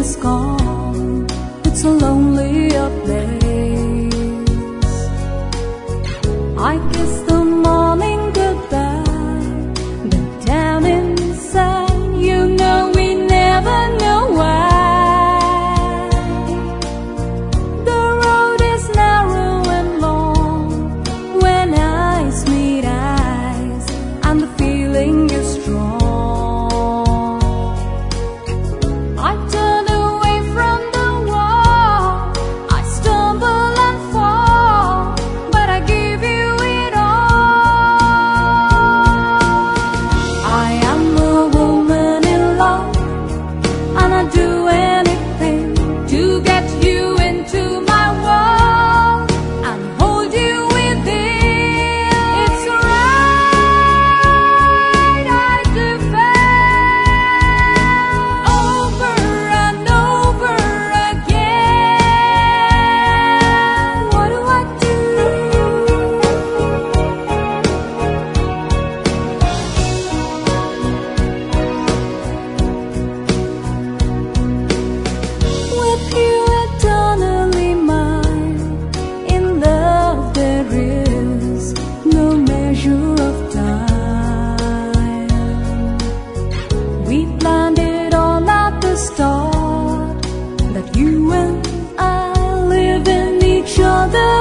is gone, it's a lonelier place. I kiss the morning goodbye, but down inside, you know we never know why. The road is narrow and long when eyes meet eyes, and the feeling is strong. I turn away from the wall, I stumble and fall, but I give you it all. I am a woman in love, and I do anything to get you into my world and hold you within. It's right, I defend over and over again. What do I do? With you eternally mine, in love there is no measure of time. We planned it all at the start, that you and I live in each other